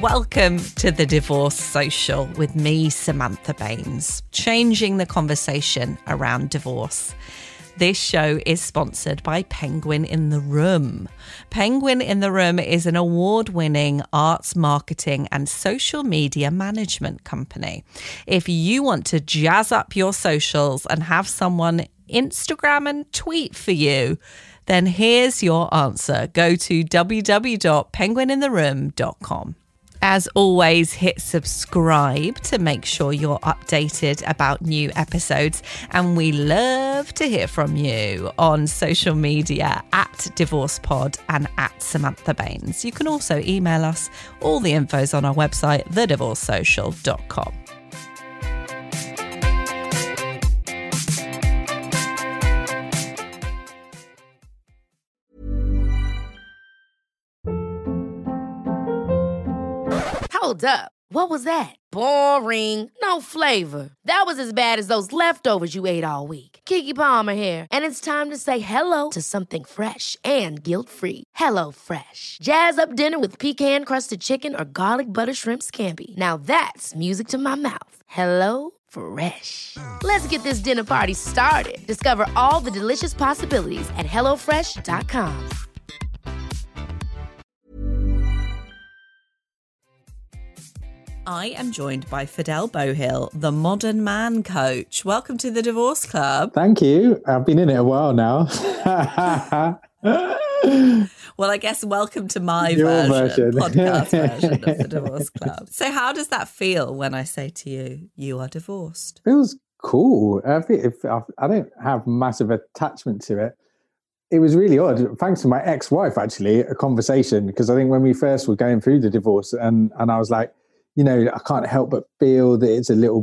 Welcome to the Divorce Social with me, Samantha Baines, changing the conversation around divorce. This show is sponsored by Penguin in the Room. Penguin in the Room is an award-winning arts marketing and social media management company. If you want to jazz up your socials and have someone Instagram and tweet for you, then here's your answer. Go to www.penguinintheroom.com. As always, hit subscribe to make sure you're updated about new episodes. And we love to hear from you on social media at DivorcePod and at Samantha Baines. You can also email us. All the info's on our website, thedivorcesocial.com. Hold up. What was that? Boring. No flavor. That was as bad as those leftovers you ate all week. Keke Palmer here, and it's time to say hello to something fresh and guilt-free. Hello Fresh. Jazz up dinner with pecan-crusted chicken or garlic butter shrimp scampi. Now that's music to my mouth. Hello Fresh. Let's get this dinner party started. Discover all the delicious possibilities at hellofresh.com. I am joined by Fidel Bohill, the modern man coach. Welcome to the Divorce Club. Thank you. I've been in it a while now. Well, I guess welcome to my podcast version of the Divorce Club. So how does that feel when I say to you, you are divorced? Feels cool. I don't have massive attachment to it. It was really odd. Thanks to my ex-wife, actually, a conversation, because I think when we first were going through the divorce and I was like, you know, I can't help but feel that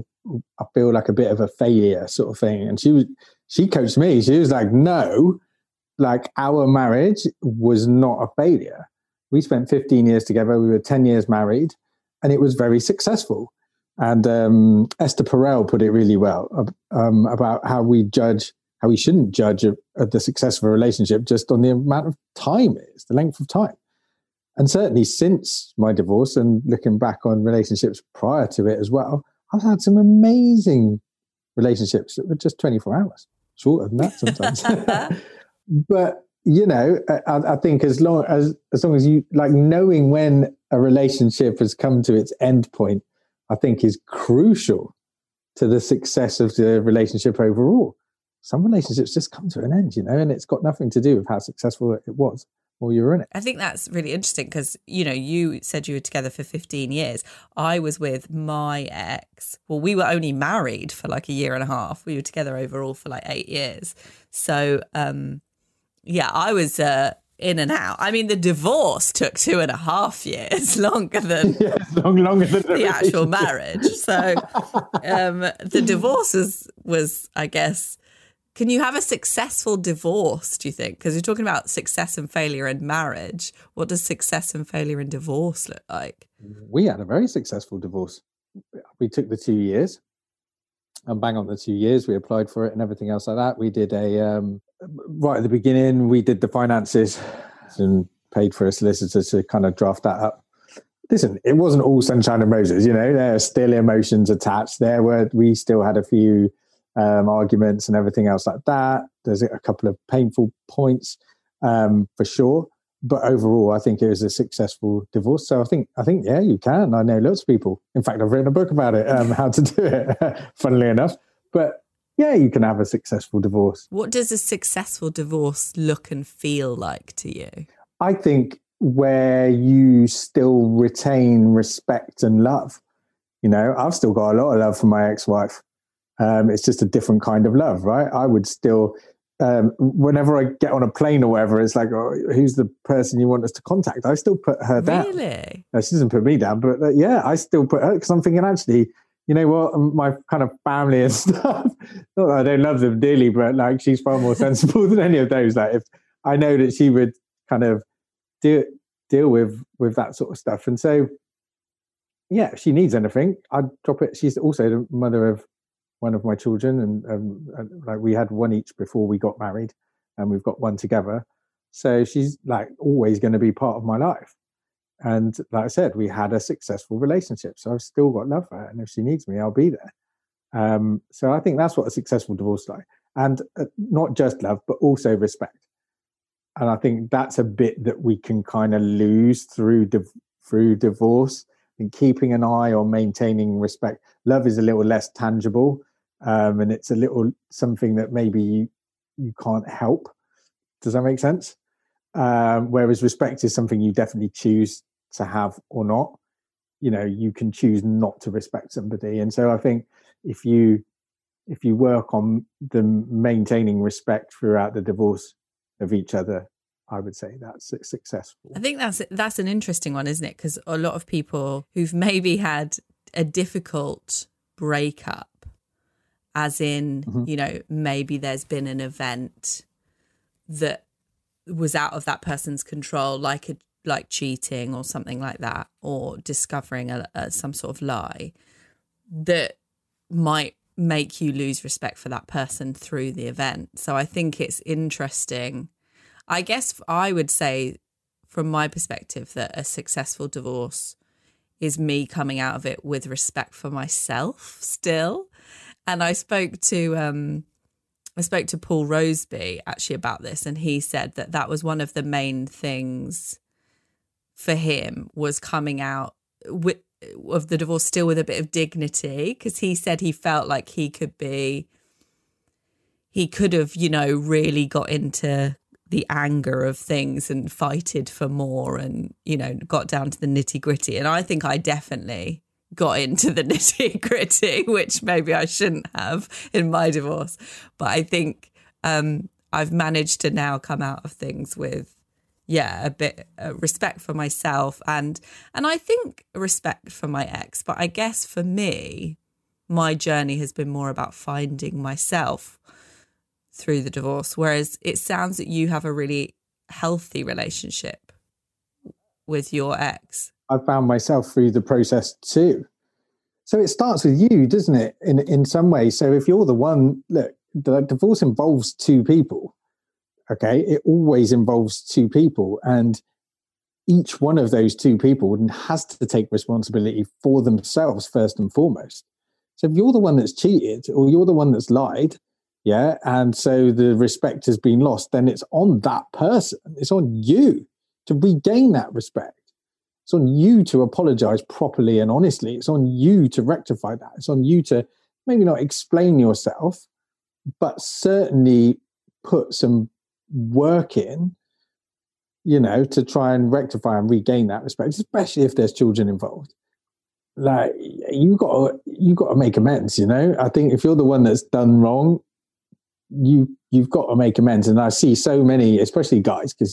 I feel like a bit of a failure sort of thing. And she coached me. She was like, no, like our marriage was not a failure. We spent 15 years together. We were 10 years married and it was very successful. And Esther Perel put it really well about how we shouldn't judge the success of a relationship just on the amount of time it is, the length of time. And certainly since my divorce and looking back on relationships prior to it as well, I've had some amazing relationships that were just 24 hours, shorter than that sometimes. But, you know, I think as long as you like knowing when a relationship has come to its end point, I think is crucial to the success of the relationship overall. Some relationships just come to an end, you know, and it's got nothing to do with how successful it was. Well, you were in it. I think that's really interesting because, you know, you said you were together for 15 years. I was with my ex. Well, we were only married for like a year and a half. We were together overall for like 8 years. So, yeah, I was in and out. I mean, the divorce took 2.5 years, longer than, longer than the actual marriage. So the divorce was, I guess... Can you have a successful divorce, do you think? Because you're talking about success and failure in marriage. What does success and failure in divorce look like? We had a very successful divorce. We took the 2 years and bang on the 2 years. We applied for it and everything else like that. We did right at the beginning, we did the finances and paid for a solicitor to kind of draft that up. Listen, it wasn't all sunshine and roses, you know, there are still emotions attached. We still had a few arguments and everything else like that. There's a couple of painful points for sure, but overall I think it was a successful divorce. So I think yeah, you can. I know lots of people, in fact I've written a book about it, how to do it, funnily enough. But yeah, you can have a successful divorce. What does a successful divorce look and feel like to you? I think where you still retain respect and love. You know, I've still got a lot of love for my ex-wife. It's just a different kind of love, right? I would still, whenever I get on a plane or whatever, it's like, oh, who's the person you want us to contact? I still put her down. Really? No, she doesn't put me down, but yeah, I still put her, because I'm thinking, actually, you know what, my kind of family and stuff, not that I don't love them dearly, but like she's far more sensible than any of those. Like if I know that she would kind of deal with that sort of stuff. And so, yeah, if she needs anything, I'd drop it. She's also the mother of one of my children, and like we had one each before we got married, and we've got one together. So she's like always going to be part of my life. And like I said, we had a successful relationship. So I've still got love for her. And if she needs me, I'll be there. So I think that's what a successful divorce is like. And not just love, but also respect. And I think that's a bit that we can kind of lose through divorce. And keeping an eye on maintaining respect. Love is a little less tangible, and it's a little something that maybe you can't help. Does that make sense? Whereas respect is something you definitely choose to have or not. You know, you can choose not to respect somebody. And so I think if you work on the maintaining respect throughout the divorce of each other, I would say that's successful. I think that's an interesting one, isn't it? Because a lot of people who've maybe had a difficult breakup, as in, you know, maybe there's been an event that was out of that person's control, like cheating or something like that, or discovering some sort of lie that might make you lose respect for that person through the event. So I think it's interesting. I guess I would say from my perspective that a successful divorce is me coming out of it with respect for myself still. And I spoke to Paul Roseby actually about this, and he said that was one of the main things for him, was coming out of the divorce still with a bit of dignity, because he said he felt like he could have, you know, really got into the anger of things and fighted for more and, you know, got down to the nitty gritty. And I think I definitely got into the nitty gritty, which maybe I shouldn't have in my divorce. But I think I've managed to now come out of things with, a bit respect for myself and I think respect for my ex. But I guess for me, my journey has been more about finding myself through the divorce, whereas it sounds that you have a really healthy relationship with your ex. I found myself through the process too. So it starts with you, doesn't it? In some way. So if you're the one, look, the divorce involves two people. Okay, it always involves two people, and each one of those two people has to take responsibility for themselves first and foremost. So if you're the one that's cheated or you're the one that's lied, and so the respect has been lost, then it's on that person. It's on you to regain that respect. It's on you to apologize properly and honestly. It's on you to rectify that. It's on you to maybe not explain yourself, but certainly put some work in, you know, to try and rectify and regain that respect, especially if there's children involved. Like you got to make amends, you know. I think if you're the one that's done wrong, you've got to make amends. And I see so many, especially guys, because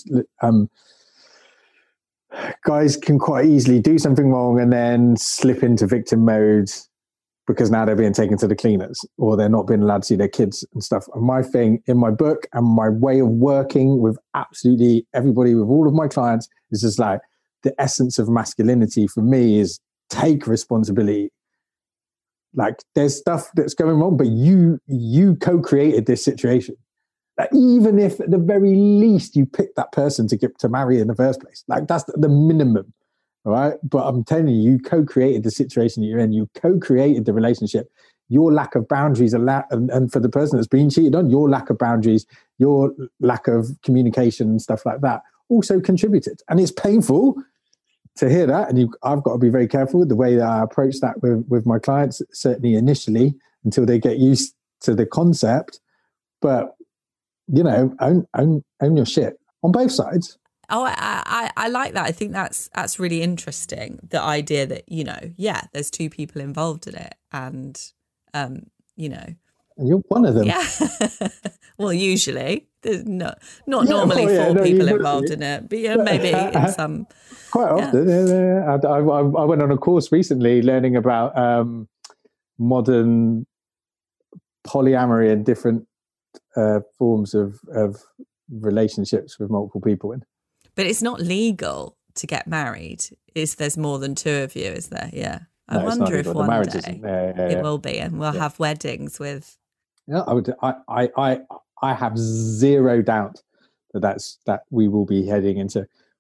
guys can quite easily do something wrong and then slip into victim mode because now they're being taken to the cleaners or they're not being allowed to see their kids and stuff. And my thing in my book and my way of working with absolutely everybody, with all of my clients, is just like the essence of masculinity for me is take responsibility. Like there's stuff that's going wrong, but you co-created this situation. Like, even if at the very least you picked that person to marry in the first place, like that's the minimum. All right. But I'm telling you, you co-created the situation that you're in. You co-created the relationship. Your lack of boundaries, and for the person that's been cheated on, your lack of boundaries, your lack of communication and stuff like that also contributed. And it's painful to hear that. And I've got to be very careful with the way that I approach that with my clients, certainly initially, until they get used to the concept. But, you know, own your shit on both sides. Oh, I like that. I think that's really interesting. The idea that, you know, there's two people involved in it, and you know, and you're one of them. Yeah. Well, usually there's not normally four people involved in it, but maybe in some. Quite often. Yeah. I went on a course recently learning about modern polyamory and different forms of relationships with multiple people in. But it's not legal to get married. There's more than two of you, is there? Yeah. I wonder if one day it will be, and we'll have weddings with. Yeah, I have zero doubt that we will be heading into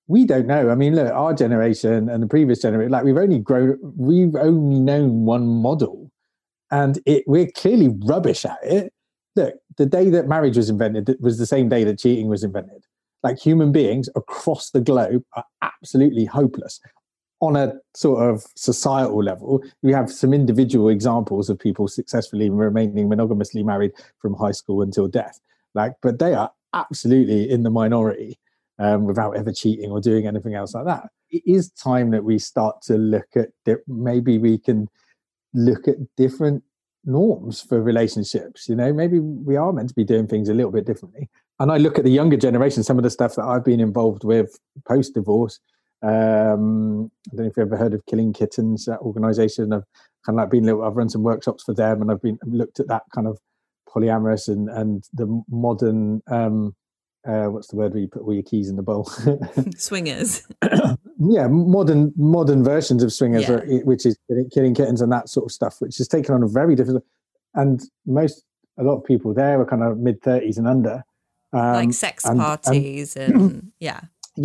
we don't know. I mean, look, our generation and the previous generation, like we've only known one model, and we're clearly rubbish at it. Look, the day that marriage was invented was the same day that cheating was invented. Like, human beings across the globe are absolutely hopeless. On a sort of societal level, we have some individual examples of people successfully remaining monogamously married from high school until death. But they are absolutely in the minority without ever cheating or doing anything else like that. It is time that we start to look at maybe we can look at different norms for relationships. Maybe we are meant to be doing things a little bit differently. And I look at the younger generation, some of the stuff that I've been involved with post-divorce. I don't know if you've ever heard of Killing Kittens, that organisation. I've kind of like I've run some workshops for them, and I've looked at that kind of polyamorous and the modern, what's the word where you put all your keys in the bowl? Swingers. Yeah, modern versions of swingers, which is Killing Kittens and that sort of stuff, which has taken on a very different. And a lot of people there are kind of mid-30s and under, like sex parties and yeah,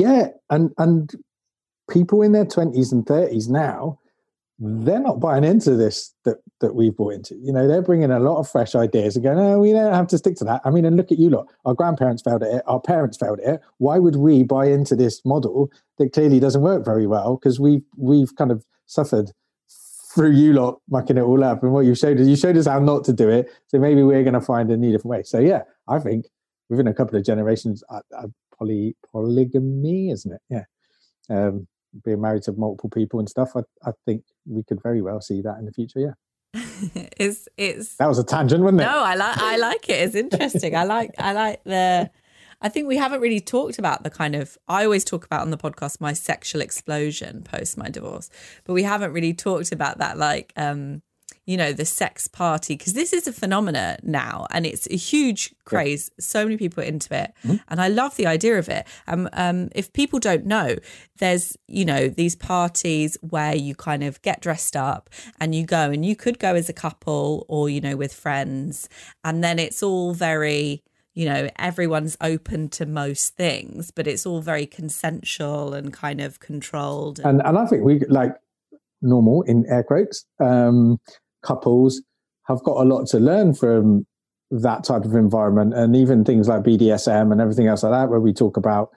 and people in their 20s and 30s now, they're not buying into this that we've bought into. They're bringing a lot of fresh ideas and going, oh, we don't have to stick to that. I mean, and look at you lot. Our grandparents failed at it. Our parents failed at it. Why would we buy into this model that clearly doesn't work very well? Because we've kind of suffered through you lot mucking it all up. And what you showed us how not to do it. So maybe we're going to find a new different way. So yeah, I think within a couple of generations, polygamy, isn't it? Yeah. Being married to multiple people and stuff, I think we could very well see that in the future. Yeah, it's that was a tangent, wasn't it? No, I like it. It's interesting. I like I think we haven't really talked about the kind of, I always talk about on the podcast my sexual explosion post my divorce, but we haven't really talked about that, like the sex party, because this is a phenomena now and it's a huge craze. So many people are into it, and I love the idea of it. If people don't know, there's these parties where you kind of get dressed up and you go, and you could go as a couple or with friends, and then it's all very everyone's open to most things, but it's all very consensual and kind of controlled. And I think we, like, normal in air quotes, couples have got a lot to learn from that type of environment, and even things like BDSM and everything else like that, where we talk about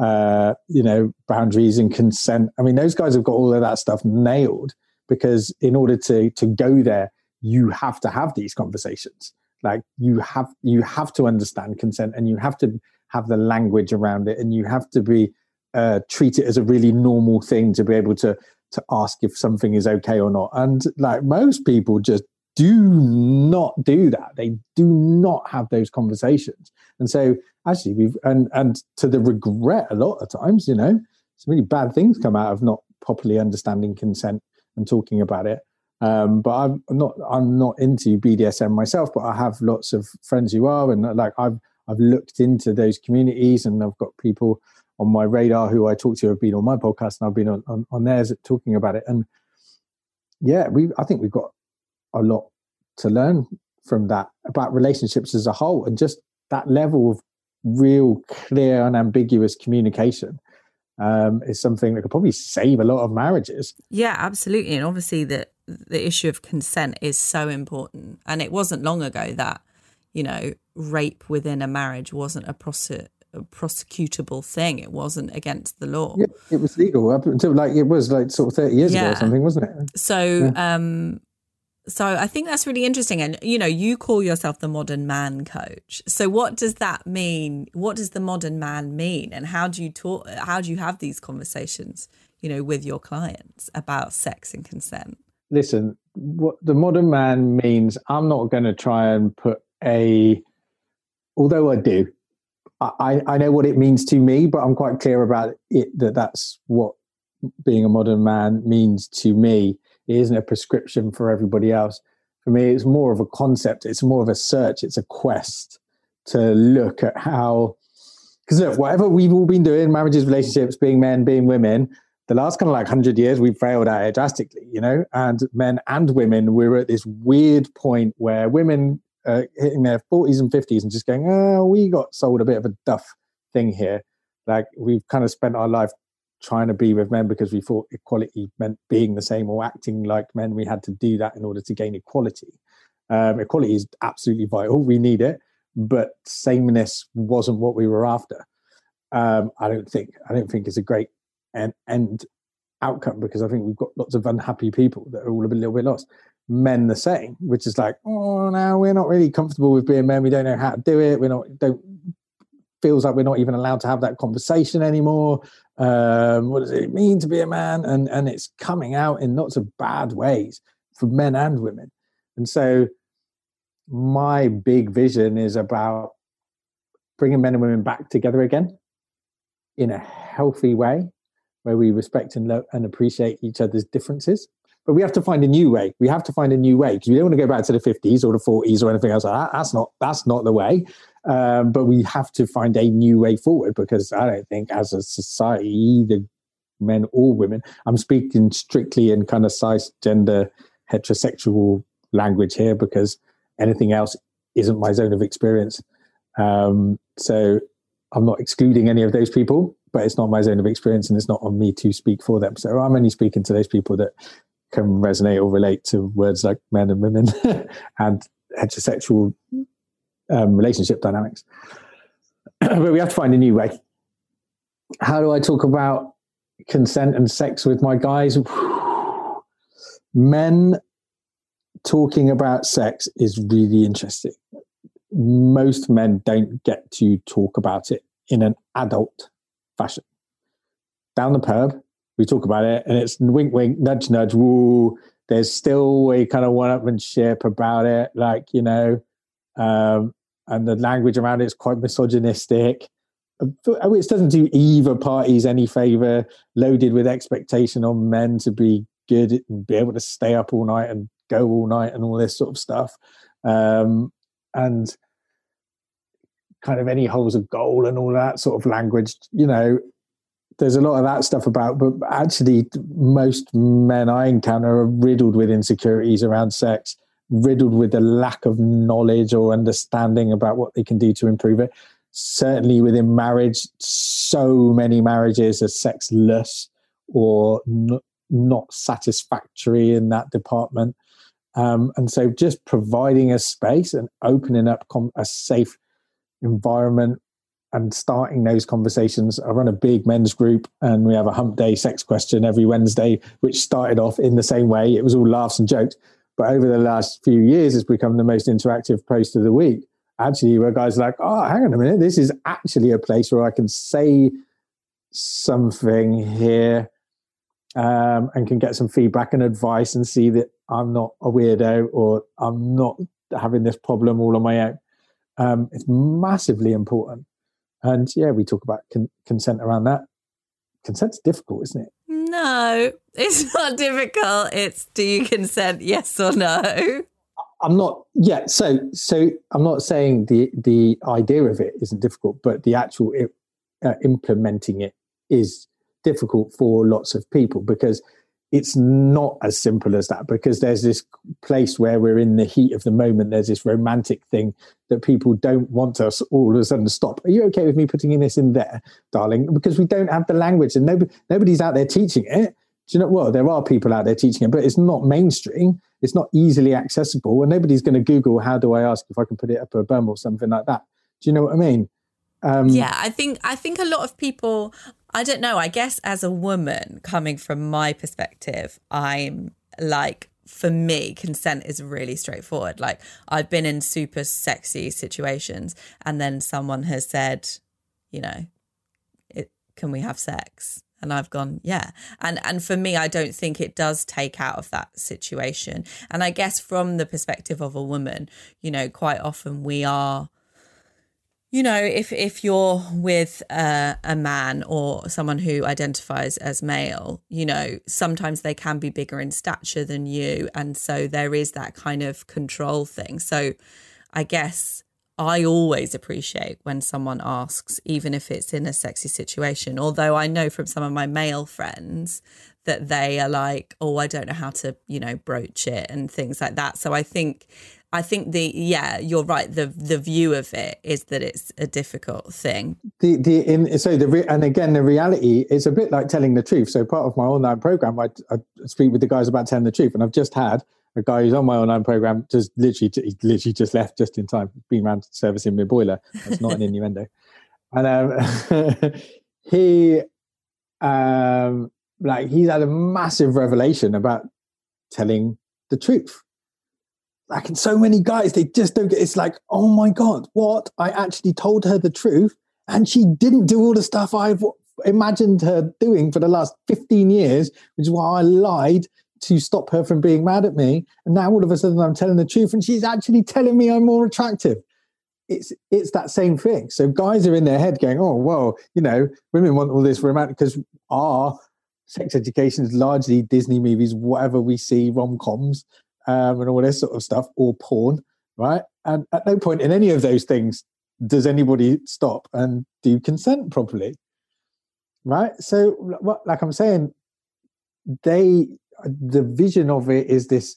boundaries and consent. I mean, those guys have got all of that stuff nailed, because in order to go there, you have to have these conversations. Like, you have to understand consent, and you have to have the language around it, and you have to be treat it as a really normal thing to be able to ask if something is okay or not. And like, most people just do not do that. They do not have those conversations. And so actually we've, and to the regret, a lot of times, some really bad things come out of not properly understanding consent and talking about it. But I'm not into BDSM myself, but I have lots of friends who are, and like I've looked into those communities, and I've got people on my radar who I talk to have been on my podcast, and I've been on theirs talking about it. And yeah, I think we've got a lot to learn from that about relationships as a whole, and just that level of real clear and ambiguous communication is something that could probably save a lot of marriages. Yeah, absolutely. And obviously the issue of consent is so important. And it wasn't long ago that, rape within a marriage wasn't a prosecutable thing. It wasn't against the law. Yeah, it was legal up until it was sort of 30 years ago or something, wasn't it? So so I think that's really interesting. And you call yourself the modern man coach. So what does that mean? What does the modern man mean? And how do you have these conversations with your clients about sex and consent? Listen, what the modern man means, I'm not going to try and put although I do, I know what it means to me, but I'm quite clear about it, that's what being a modern man means to me. It isn't a prescription for everybody else. For me, it's more of a concept. It's more of a search. It's a quest to look at how, because look, whatever we've all been doing, marriages, relationships, being men, being women, the last kind of 100 years, we've failed at it drastically, and men and women, we're at this weird point where women hitting their 40s and 50s and just going, oh, we got sold a bit of a duff thing here. Like, we've kind of spent our life trying to be with men because we thought equality meant being the same or acting like men. We had to do that in order to gain equality. Equality is absolutely vital. We need it, but sameness wasn't what we were after. I don't think it's a great end outcome, because I think we've got lots of unhappy people that are all a little bit lost. Men the same, which is like, oh, now we're not really comfortable with being men. We don't know how to do it. Feels like we're not even allowed to have that conversation anymore. What does it mean to be a man? And it's coming out in lots of bad ways for men and women. And so my big vision is about bringing men and women back together again in a healthy way, where we respect and love and appreciate each other's differences. But we have to find a new way. We have to find a new way, because we don't want to go back to the 50s or the 40s or anything else like that. That's not the way. But we have to find a new way forward, because I don't think as a society, either men or women, I'm speaking strictly in kind of cisgender heterosexual language here, because anything else isn't my zone of experience. So I'm not excluding any of those people, but it's not my zone of experience, and it's not on me to speak for them. So I'm only speaking to those people that can resonate or relate to words like men and women and heterosexual relationship dynamics. But we have to find a new way. How do I talk about consent and sex with my guys? Men talking about sex is really interesting. Most men don't get to talk about it in an adult fashion. Down the pub, we talk about it, and it's wink, wink, nudge, nudge, woo. There's still a kind of one-upmanship about it, like, you know, and the language around it is quite misogynistic, which doesn't do either parties any favor, loaded with expectation on men to be good and be able to stay up all night and go all night and all this sort of stuff. And kind of any holes of goal and all that sort of language, you know, there's a lot of that stuff about, but actually most men I encounter are riddled with insecurities around sex, riddled with the lack of knowledge or understanding about what they can do to improve it. Certainly within marriage, so many marriages are sexless or not satisfactory in that department. And so just providing a space and opening up a safe environment and starting those conversations. I run a big men's group, and we have a hump day sex question every Wednesday, which started off in the same way. It was all laughs and jokes. But over the last few years, it's become the most interactive post of the week. Actually, where guys are like, oh, hang on a minute, this is actually a place where I can say something here and can get some feedback and advice and see that I'm not a weirdo or I'm not having this problem all on my own. It's massively important. And yeah, we talk about consent around that. Consent's difficult, isn't it? No, it's not difficult. It's, do you consent, yes or no? I'm not, yeah. So I'm not saying the idea of it isn't difficult, but the actual implementing it is difficult for lots of people, because it's not as simple as that, because there's this place where we're in the heat of the moment. There's this romantic thing that people don't want us all of a sudden stop. Are you okay with me putting this in there, darling? Because we don't have the language, and nobody's out there teaching it. Do you know? Well, there are people out there teaching it, but it's not mainstream. It's not easily accessible, and nobody's going to Google, how do I ask if I can put it up a bum or something like that? Do you know what I mean? Yeah, I think a lot of people, I don't know, I guess as a woman, coming from my perspective, I'm like, for me, consent is really straightforward. Like, I've been in super sexy situations, and then someone has said, you know, can we have sex? And I've gone, yeah. And for me, I don't think it does take out of that situation. And I guess from the perspective of a woman, you know, quite often we are, you know, if you're with a man or someone who identifies as male, you know, sometimes they can be bigger in stature than you. And so there is that kind of control thing. So I guess I always appreciate when someone asks, even if it's in a sexy situation, although I know from some of my male friends that they are like, oh, I don't know how to, you know, broach it and things like that. So I think I think you're right. The view of it is that it's a difficult thing. And again, the reality is a bit like telling the truth. So part of my online program, I speak with the guys about telling the truth. And I've just had a guy who's on my online program, he literally just left just in time, been around servicing my boiler. That's not an innuendo. And he's had a massive revelation about telling the truth. Like, and so many guys, they just don't get, it's like, oh my God, what? I actually told her the truth and she didn't do all the stuff I've imagined her doing for the last 15 years, which is why I lied to stop her from being mad at me. And now all of a sudden I'm telling the truth and she's actually telling me I'm more attractive. It's that same thing. So guys are in their head going, oh, well, women want all this romantic, because our sex education is largely Disney movies, whatever we see, rom-coms, and all this sort of stuff, or porn, right? And at no point in any of those things does anybody stop and do consent properly, right? So, like I'm saying, the vision of it is this,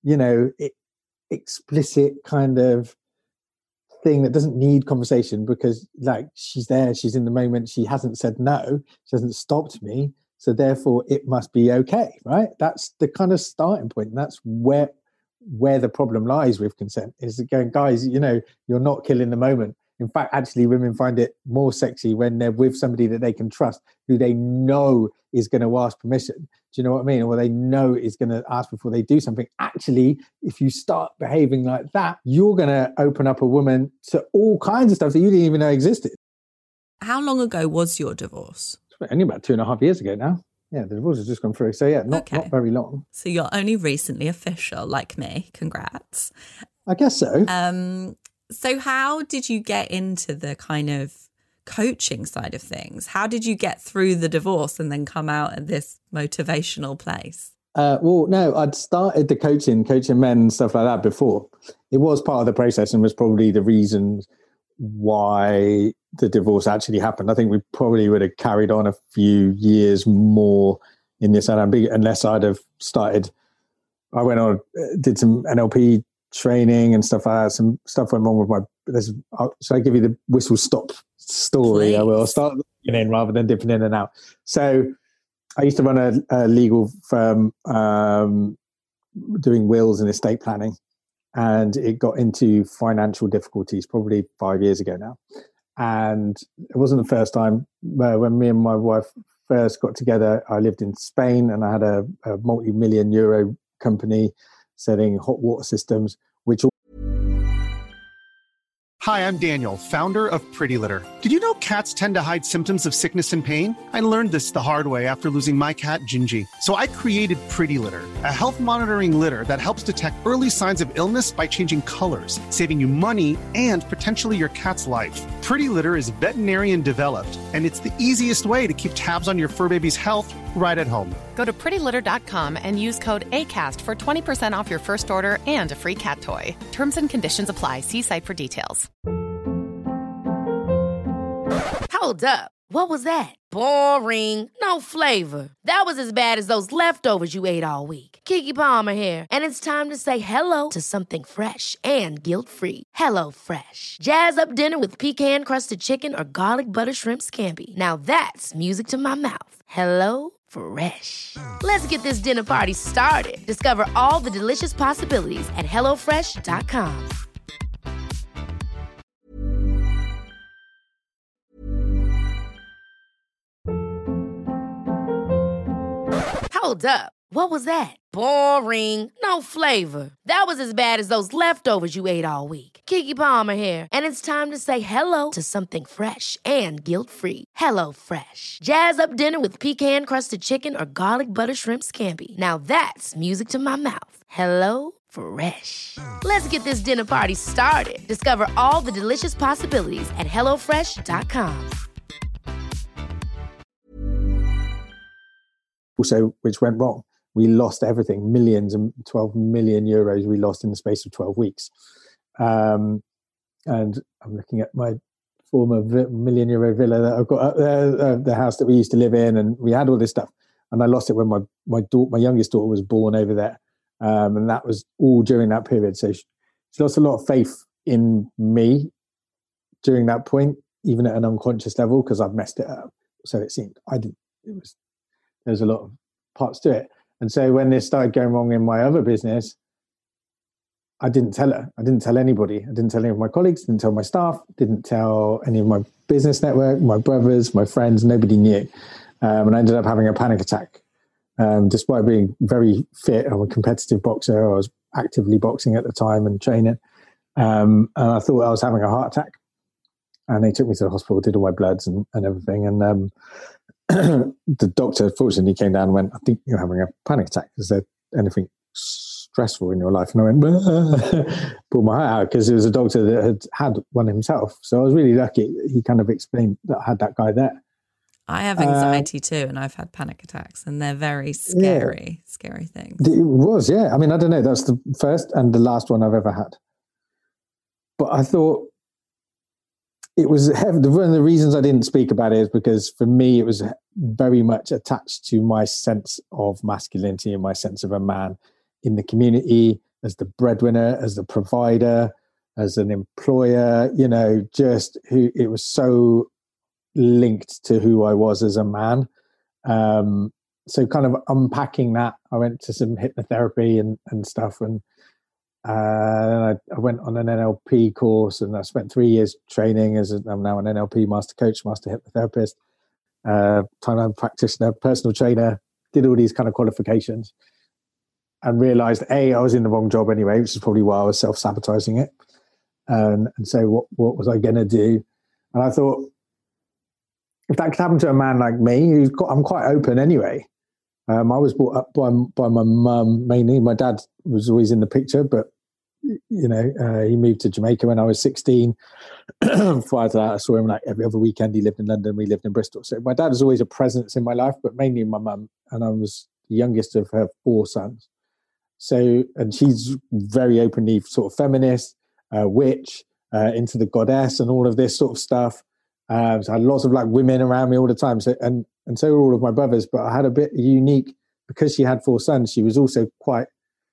explicit kind of thing that doesn't need conversation, because like she's there, she's in the moment, she hasn't said no, she hasn't stopped me. So therefore, it must be okay, right? That's the kind of starting point. And that's where the problem lies with consent, is going, guys, you're not killing the moment. In fact, actually, women find it more sexy when they're with somebody that they can trust, who they know is going to ask permission. Do you know what I mean? Or they know is going to ask before they do something. Actually, if you start behaving like that, you're going to open up a woman to all kinds of stuff that you didn't even know existed. How long ago was your divorce? Only about 2.5 years ago now. Yeah, the divorce has just gone through. So yeah, not very long. So you're only recently official, like me. Congrats. I guess so. So how did you get into the kind of coaching side of things? How did you get through the divorce and then come out at this motivational place? Well, no, I'd started the coaching men and stuff like that before. It was part of the process and was probably the reason why the divorce actually happened. I think we probably would have carried on a few years more in this unless I'd have started. I went on, did some NLP training and stuff like that. Some stuff went wrong with my. Should I give you the whistle stop story? Please. I will start looking in rather than dipping in and out. So I used to run a legal firm doing wills and estate planning. And it got into financial difficulties probably 5 years ago now. And it wasn't the first time. When me and my wife first got together, I lived in Spain and I had a multi-million euro company selling hot water systems, which... Hi, I'm Daniel, founder of Pretty Litter. Did you know cats tend to hide symptoms of sickness and pain? I learned this the hard way after losing my cat, Gingy. So I created Pretty Litter, a health monitoring litter that helps detect early signs of illness by changing colors, saving you money and potentially your cat's life. Pretty Litter is veterinarian developed, and it's the easiest way to keep tabs on your fur baby's health right at home. Go to prettylitter.com and use code ACAST for 20% off your first order and a free cat toy. Terms and conditions apply. See site for details. Hold up. What was that? Boring. No flavor. That was as bad as those leftovers you ate all week. Keke Palmer here, and it's time to say hello to something fresh and guilt-free. Hello Fresh. Jazz up dinner with pecan-crusted chicken or garlic butter shrimp scampi. Now that's music to my mouth. Hello Fresh. Let's get this dinner party started. Discover all the delicious possibilities at HelloFresh.com. Hold up. What was that? Boring. No flavor. That was as bad as those leftovers you ate all week. Keke Palmer here, and it's time to say hello to something fresh and guilt-free. Hello Fresh. Jazz up dinner with pecan-crusted chicken or garlic butter shrimp scampi. Now that's music to my mouth. Hello Fresh. Let's get this dinner party started. Discover all the delicious possibilities at HelloFresh.com. Also, which went wrong. We lost everything, millions and 12 million euros we lost in the space of 12 weeks. And I'm looking at my former million euro villa that I've got up there, the house that we used to live in, and we had all this stuff. And I lost it when my youngest daughter was born over there. And that was all during that period. So she lost a lot of faith in me during that point, even at an unconscious level, because I'd messed it up. So it seemed there's a lot of parts to it. And so when this started going wrong in my other business, I didn't tell her. I didn't tell anybody. I didn't tell any of my colleagues, didn't tell my staff, didn't tell any of my business network, my brothers, my friends, nobody knew. And I ended up having a panic attack. Despite being very fit, I'm a competitive boxer. I was actively boxing at the time and training. And I thought I was having a heart attack. And they took me to the hospital, did all my bloods and everything. And the doctor, fortunately, came down and went, I think you're having a panic attack. Is there anything stressful in your life? And I went, pulled my heart out, because it was a doctor that had one himself. So I was really lucky. He kind of explained that I had that guy there. I have anxiety too, and I've had panic attacks, and they're very scary things. It was, yeah. I mean, I don't know. That's the first and the last one I've ever had. But I thought it was one of the reasons I didn't speak about it is because for me, it was very much attached to my sense of masculinity and my sense of a man in the community, as the breadwinner, as the provider, as an employer, just who it was so linked to who I was as a man. So kind of unpacking that, I went to some hypnotherapy and stuff, and I went on an NLP course, and I spent 3 years training I'm now an NLP master coach, master hypnotherapist, time practitioner, personal trainer, did all these kind of qualifications, and realized I was in the wrong job anyway, which is probably why I was self-sabotaging it. And so what was I going to do? And I thought, if that could happen to a man like me, I'm quite open anyway. I was brought up by my mum mainly. My dad was always in the picture, but he moved to Jamaica when I was 16. Prior to that, I saw him like every other weekend. He lived in London, we lived in Bristol. So my dad was always a presence in my life, but mainly my mum. And I was the youngest of her 4 sons. So, and she's very openly sort of feminist, witch, into the goddess and all of this sort of stuff. So I had lots of like women around me all the time. So, and so were all of my brothers, but I had a bit unique because she had 4 sons. She was also quite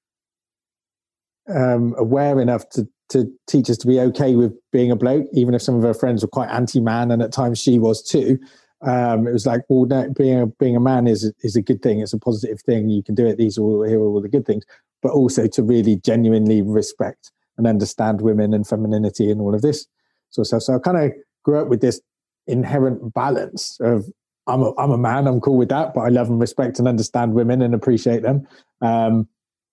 aware enough to teach us to be okay with being a bloke, even if some of her friends were quite anti-man, and at times she was too. It was like, well, no, being a man is a good thing. It's a positive thing. You can do it. Here are all the good things, but also to really genuinely respect and understand women and femininity and all of this sort of stuff. So I kind of grew up with this inherent balance of I'm a man, I'm cool with that, but I love and respect and understand women and appreciate them. And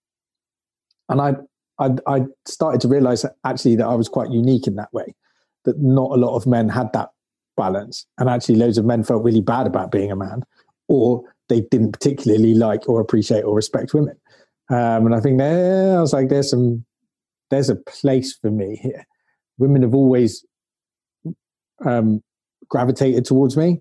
I started to realize actually that I was quite unique in that way, that not a lot of men had that balance, and actually loads of men felt really bad about being a man, or they didn't particularly like or appreciate or respect women. And I think I was like, there's a place for me here. Women have always gravitated towards me.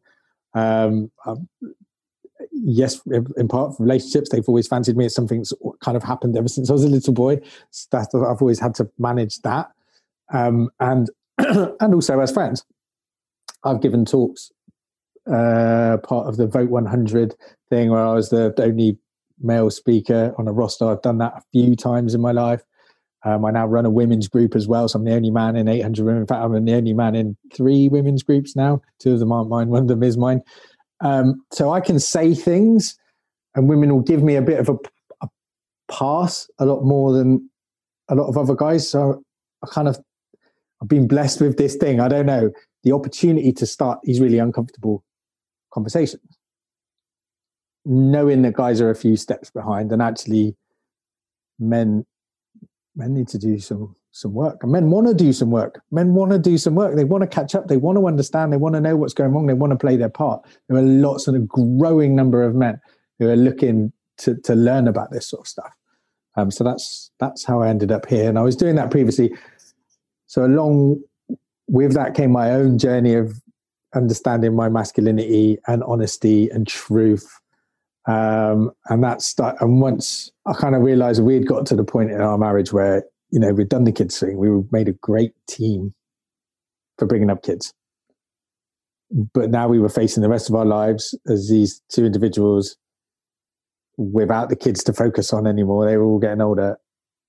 Yes, in part from relationships, they've always fancied me. It's something that's kind of happened ever since I was a little boy. I've always had to manage that. And also as friends, I've given talks, part of the Vote 100 thing, where I was the only male speaker on a roster. I've done that a few times in my life. I now run a women's group as well. So I'm the only man in 800 women. In fact, I'm the only man in 3 women's groups now. 2 of them aren't mine. One of them is mine. So I can say things, and women will give me a bit of a pass, a lot more than a lot of other guys. So I've been blessed with this thing. I don't know, the opportunity to start these really uncomfortable conversations, knowing that guys are a few steps behind, and actually men need to do some work, and men want to do some work. They want to catch up. They want to understand. They want to know what's going wrong. They want to play their part. There are lots and a growing number of men who are looking to learn about this sort of stuff. So that's how I ended up here. And I was doing that previously. So along with that came my own journey of understanding my masculinity and honesty and truth. And once I kind of realized we had got to the point in our marriage where, we'd done the kids thing. We made a great team for bringing up kids. But now we were facing the rest of our lives as these 2 individuals without the kids to focus on anymore. They were all getting older.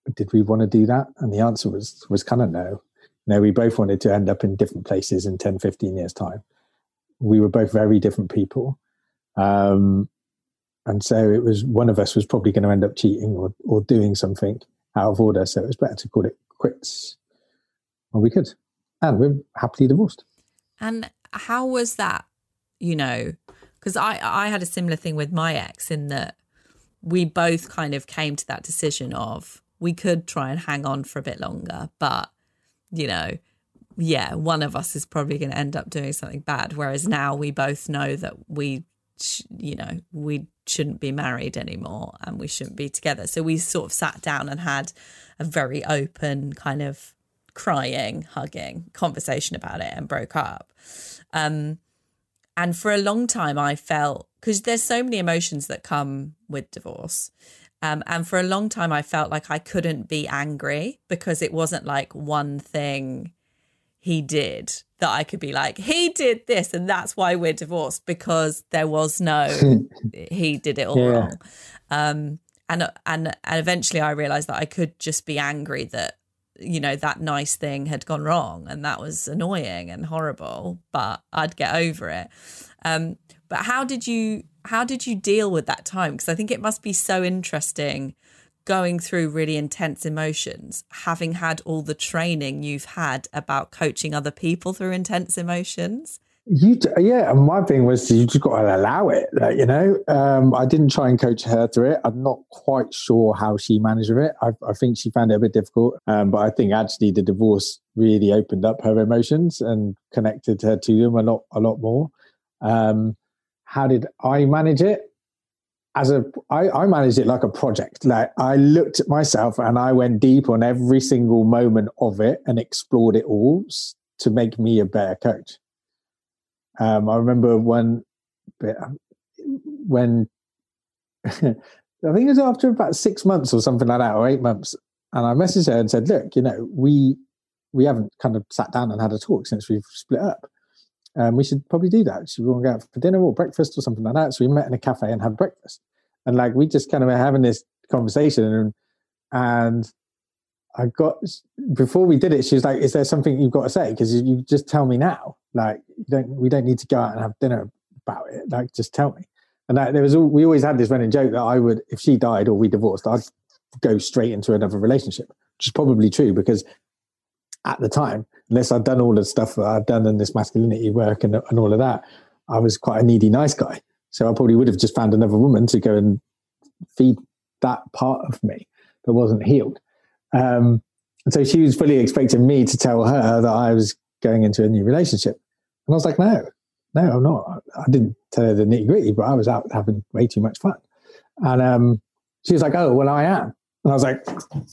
did we want to do that? And the answer was kind of no. No, we both wanted to end up in different places in 10, 15 years' time. We were both very different people. And so it was, one of us was probably going to end up cheating or doing something out of order. So it was better to call it quits when we could. And we're happily divorced. And how was that, because I had a similar thing with my ex in that we both kind of came to that decision of we could try and hang on for a bit longer, but, one of us is probably going to end up doing something bad. Whereas now we both know that we shouldn't be married anymore and we shouldn't be together. So we sort of sat down and had a very open kind of crying, hugging conversation about it and broke up. And for a long time I felt, because there's so many emotions that come with divorce. And for a long time I felt like I couldn't be angry because it wasn't like one thing he did that I could be like, he did this and that's why we're divorced, because there was no, he did it all wrong. And eventually I realized that I could just be angry that, that nice thing had gone wrong and that was annoying and horrible, but I'd get over it. But how did you deal with that time? Because I think it must be so interesting going through really intense emotions, having had all the training you've had about coaching other people through intense emotions. And my thing was you just got to allow it. I didn't try and coach her through it. I'm not quite sure how she managed it. I think she found it a bit difficult. But I think actually the divorce really opened up her emotions and connected her to them a lot more. How did I manage it? I managed it like a project. Like I looked at myself and I went deep on every single moment of it and explored it all to make me a better coach. I remember when I think it was after about 6 months or something like that, or 8 months, and I messaged her and said, look, we haven't kind of sat down and had a talk since we've split up. We should probably do that. Should we want to go out for dinner or breakfast or something like that? So we met in a cafe and had breakfast. And we just kind of were having this conversation. And before we did it, she was like, is there something you've got to say? Because you just tell me now. We don't need to go out and have dinner about it. Just tell me. And we always had this running joke that I would, if she died or we divorced, I'd go straight into another relationship, which is probably true because at the time, unless I'd done all the stuff that I'd done in this masculinity work and all of that, I was quite a needy, nice guy. So I probably would have just found another woman to go and feed that part of me that wasn't healed. And so she was fully expecting me to tell her that I was going into a new relationship. And I was like, no, I'm not. I didn't tell her the nitty gritty, but I was out having way too much fun. And she was like, oh, well, I am. And I was like,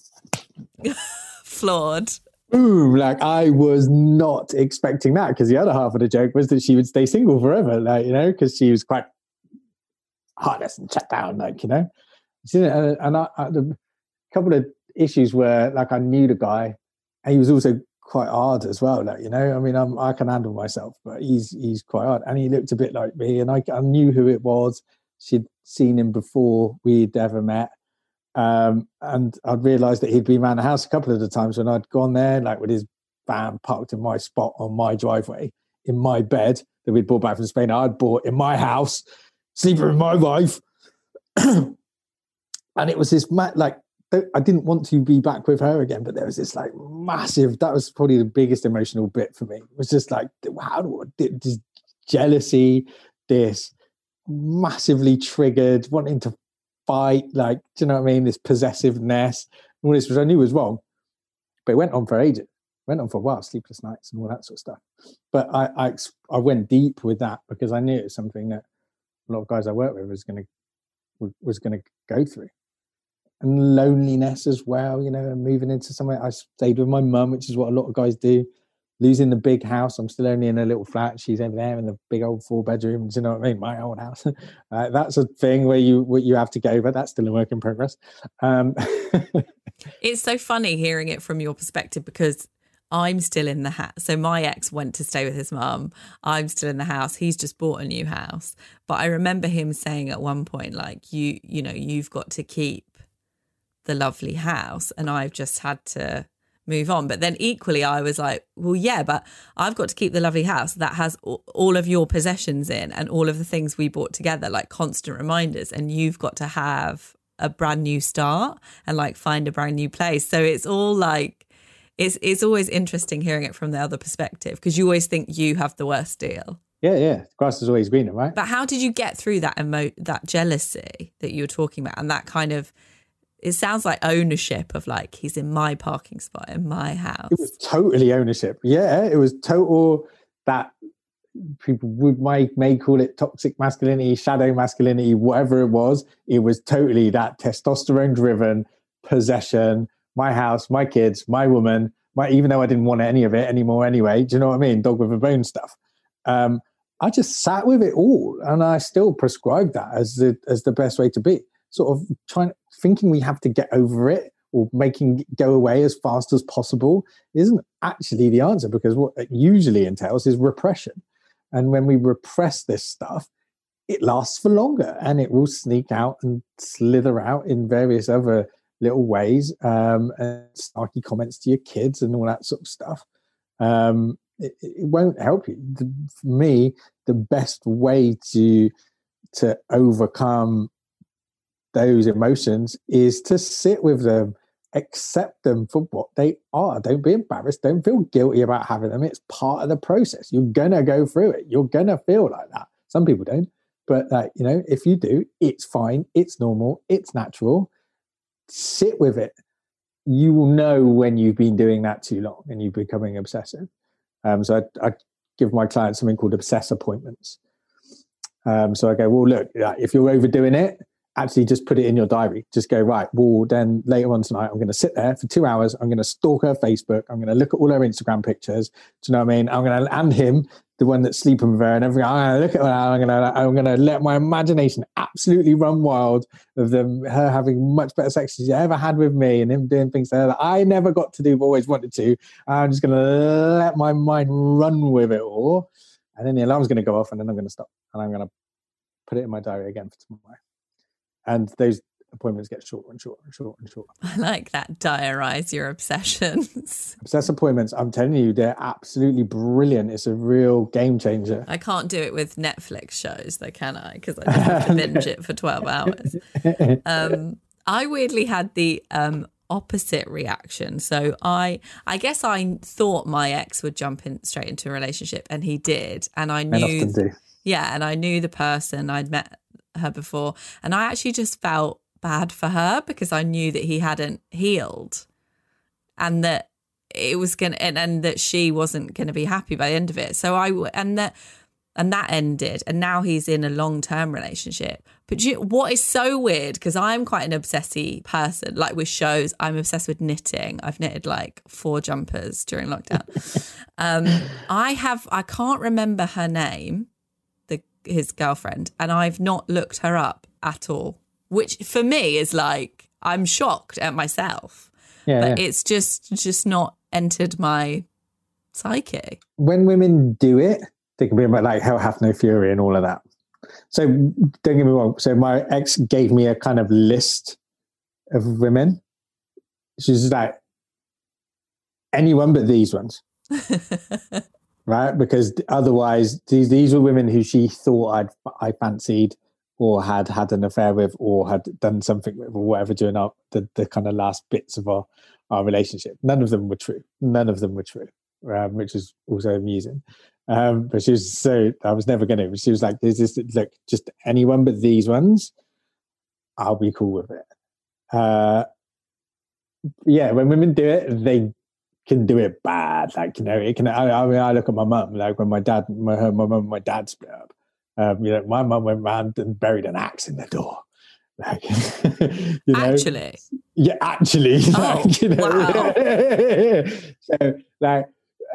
flawed. Ooh, I was not expecting that, because the other half of the joke was that she would stay single forever, because she was quite heartless and shut down, She didn't, and a couple of issues were I knew the guy, and he was also quite hard as well. I can handle myself, but he's quite hard, and he looked a bit like me, and I knew who it was. She'd seen him before we'd ever met. And I'd realised that he'd been around the house a couple of the times when I'd gone there, with his van parked in my spot on my driveway, in my bed that we'd brought back from Spain. I'd bought in my house, sleeping with my wife. And it was this, I didn't want to be back with her again, but there was this massive, that was probably the biggest emotional bit for me. It was just this jealousy, this massively triggered, wanting to fight, do you know what I mean? This possessiveness, all this, which I knew was wrong, but it went on for ages. It went on for a while, sleepless nights and all that sort of stuff. But I went deep with that because I knew it was something that a lot of guys I work with was going to go through. And loneliness as well, and moving into somewhere. I stayed with my mum, which is what a lot of guys do. Losing the big house. I'm still only in a little flat. She's over there in the big old 4-bedroom. Do you know what I mean? My old house. That's a thing where you have to go, but that's still a work in progress. It's so funny hearing it from your perspective, because I'm still in the house. So my ex went to stay with his mum. I'm still in the house. He's just bought a new house. But I remember him saying at one point, you've got to keep the lovely house and I've just had to move on. But then equally I was like, well, yeah, but I've got to keep the lovely house that has all of your possessions in and all of the things we bought together, like constant reminders, and you've got to have a brand new start and like find a brand new place. So it's all like, it's always interesting hearing it from the other perspective, because you always think you have the worst deal. Yeah, the grass has always been, right? But how did you get through that that jealousy that you were talking about, and that kind of, it sounds like ownership of like, he's in my parking spot in my house. It was totally ownership. Yeah, it was total that people may call it toxic masculinity, shadow masculinity, whatever it was. It was totally that testosterone driven possession, my house, my kids, my woman, even though I didn't want any of it anymore anyway. Do you know what I mean? Dog with a bone stuff. I just sat with it all, and I still prescribe that as the best way to be. Sort of thinking we have to get over it or making it go away as fast as possible isn't actually the answer, because what it usually entails is repression. And when we repress this stuff, it lasts for longer and it will sneak out and slither out in various other little ways, and snarky comments to your kids and all that sort of stuff. It won't help you. For me, the best way to overcome those emotions is to sit with them, accept them for what they are. Don't be embarrassed. Don't feel guilty about having them. It's part of the process. You're gonna go through it. You're gonna feel like that. Some people don't, but if you do, it's fine. It's normal. It's natural. Sit with it. You will know when you've been doing that too long and you're becoming obsessive. So I give my clients something called obsess appointments. So I go, well, look, if you're overdoing it, actually just put it in your diary. Just go, right, well, then later on tonight, I'm going to sit there for 2 hours. I'm going to stalk her Facebook. I'm going to look at all her Instagram pictures. Do you know what I mean? I'm going to, and him, the one that's sleeping with her and everything. I'm going to look at her. I'm going to let my imagination absolutely run wild of her having much better sex than she ever had with me, and him doing things that I never got to do but always wanted to. I'm just going to let my mind run with it all. And then the alarm's going to go off, and then I'm going to stop. And I'm going to put it in my diary again for tomorrow. And those appointments get shorter and shorter and shorter and shorter. I like that. Diarise your obsessions. Obsess appointments, I'm telling you, they're absolutely brilliant. It's a real game changer. I can't do it with Netflix shows, though, can I? Because I just have to binge it for 12 hours. I weirdly had the opposite reaction. So I guess I thought my ex would jump straight into a relationship, and he did. And I knew, men often do. Yeah, and I knew the person. I'd met her before, and I actually just felt bad for her because I knew that he hadn't healed, and that it was gonna, and that she wasn't going to be happy by the end of it. So that ended, and now he's in a long-term relationship. But what is so weird, because I'm quite an obsessive person, like with shows. I'm obsessed with knitting. I've knitted like 4 jumpers during lockdown. I can't remember her name, his girlfriend, and I've not looked her up at all, which for me is like, I'm shocked at myself. But it's just not entered my psyche. When women do it, they can be like hell hath no fury and all of that. So don't get me wrong. So my ex gave me a kind of list of women. She's like, anyone but these ones. Right? Because otherwise, these were women who she thought I fancied or had an affair with or had done something with or whatever during the kind of last bits of our relationship. None of them were true. Which is also amusing. But she was I was never going to. She was like, look, just anyone but these ones, I'll be cool with it. When women do it, they can do it bad. Like, it can. I look at my mum. Like when my mum and my dad split up. My mum went round and buried an axe in the door. Like, actually, yeah, actually. Oh, wow. So, like,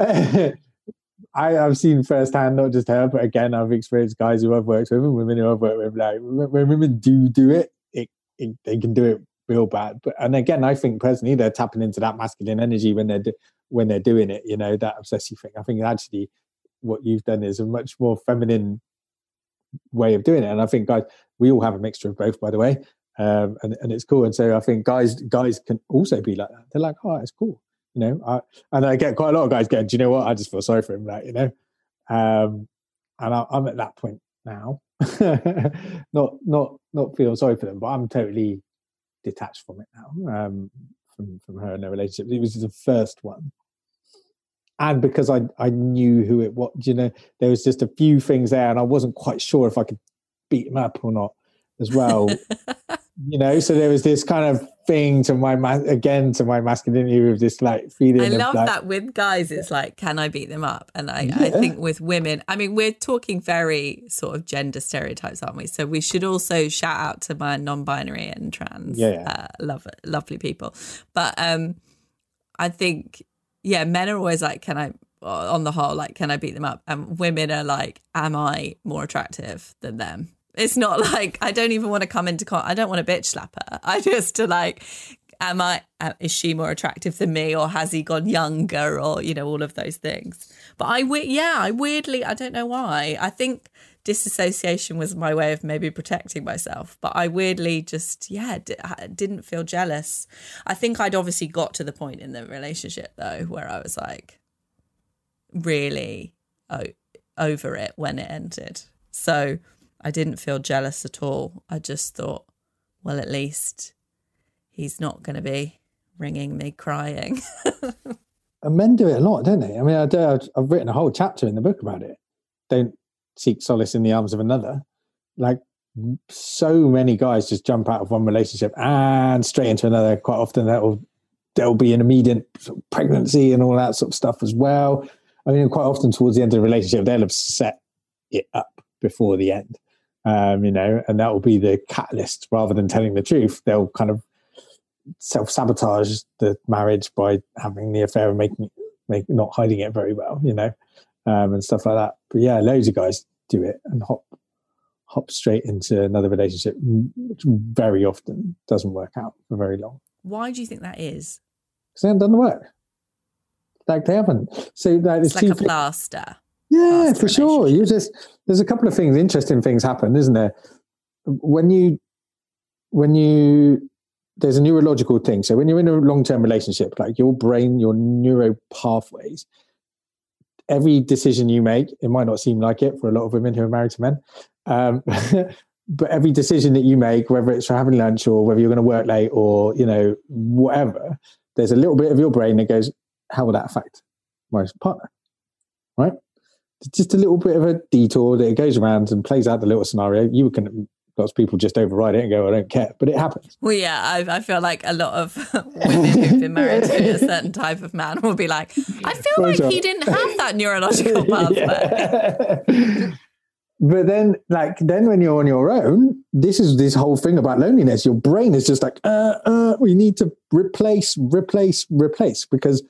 I've seen firsthand, not just her, but again, I've experienced guys who I've worked with and women who I've worked with. Like, when women do it, they can do it real bad. And again, I think personally they're tapping into that masculine energy when they're doing it, that obsessive thing. I think actually what you've done is a much more feminine way of doing it. And I think, guys, we all have a mixture of both, by the way. and it's cool. And so I think guys can also be like that. They're like, oh, it's cool, you know. And I get quite a lot of guys going, do you know what? I just feel sorry for him, like, you know. And I'm at that point now, not feeling sorry for them, but I'm totally detached from it now. From her and their relationship, it was the first one, and because I knew who it was, you know, there was just a few things there, and I wasn't quite sure if I could beat him up or not as well. You know, so there was this kind of thing to my masculinity with this like feeling. I love like, that with guys. It's like, can I beat them up? And I think with women, I mean, we're talking very sort of gender stereotypes, aren't we? So we should also shout out to my non-binary and trans, lovely people. But I think, men are always like, can I? On the whole, like, can I beat them up? And women are like, am I more attractive than them? It's not like, I don't even want to come into I don't want to bitch slap her. I just like, is she more attractive than me, or has he gone younger, or, you know, all of those things. But I weirdly, I don't know why. I think disassociation was my way of maybe protecting myself, but I weirdly just, didn't feel jealous. I think I'd obviously got to the point in the relationship though, where I was like really over it when it ended. So I didn't feel jealous at all. I just thought, well, at least he's not going to be ringing me crying. And men do it a lot, don't they? I mean, I've written a whole chapter in the book about it. Don't seek solace in the arms of another. Like, so many guys just jump out of one relationship and straight into another. Quite often there'll be an immediate sort of pregnancy and all that sort of stuff as well. I mean, quite often towards the end of the relationship, they'll have set it up before the end. You know, and that will be the catalyst. Rather than telling the truth, they'll kind of self-sabotage the marriage by having the affair and not hiding it very well, you know, and stuff like that. But yeah, loads of guys do it and hop straight into another relationship, which very often doesn't work out for very long. Why do you think that is? Because they haven't done the work. Like, they haven't. So like, it's like a plaster. Yeah, for sure. There's a couple of interesting things happen, isn't there? When you there's a neurological thing. So when you're in a long-term relationship, like your brain, your neuro pathways, every decision you make, it might not seem like it for a lot of women who are married to men, but every decision that you make, whether it's for having lunch or whether you're going to work late or, you know, whatever, there's a little bit of your brain that goes, how will that affect my partner? Right? Just a little bit of a detour that it goes around and plays out the little scenario. Lots of people just override it and go, I don't care, but it happens. Well, yeah, I feel like a lot of women who've been married to a certain type of man will be like, I feel like he didn't have that neurological pathway. Yeah. But then when you're on your own, this whole thing about loneliness. Your brain is just like, we need to replace, because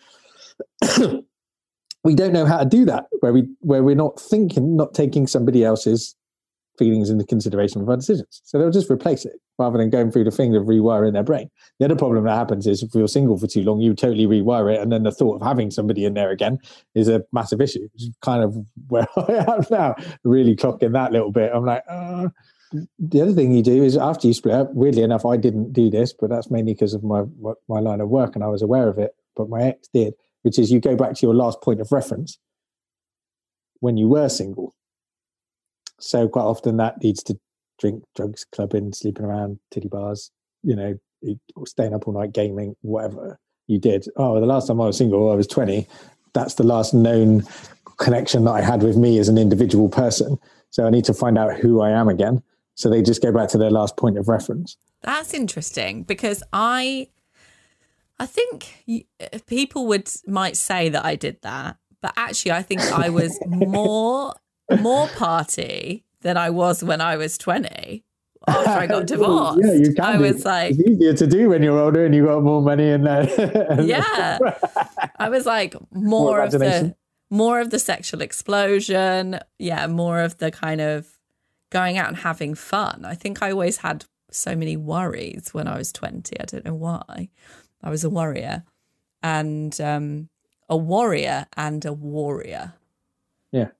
we don't know how to do that, where we're not taking somebody else's feelings into consideration with our decisions. So they'll just replace it rather than going through the thing of rewiring their brain. The other problem that happens is if you're single for too long, you totally rewire it, and then the thought of having somebody in there again is a massive issue, which is kind of where I am now, really clocking that little bit. I'm like, The other thing you do is after you split up, weirdly enough, I didn't do this, but that's mainly because of my line of work and I was aware of it, but my ex did, which is you go back to your last point of reference when you were single. So quite often that leads to drink, drugs, clubbing, sleeping around, titty bars, staying up all night, gaming, whatever you did. Oh, the last time I was single, I was 20. That's the last known connection that I had with me as an individual person. So I need to find out who I am again. So they just go back to their last point of reference. That's interesting because I think people might say that I did that, but actually I think I was more party than I was when I was 20 after I got divorced. Yeah, you can. I was like, it's easier to do when you're older and you've got more money and yeah. I was like more of the sexual explosion. Yeah, more of the kind of going out and having fun. I think I always had so many worries when I was 20. I don't know why. I was a worrier and a warrior and a warrior. Yeah.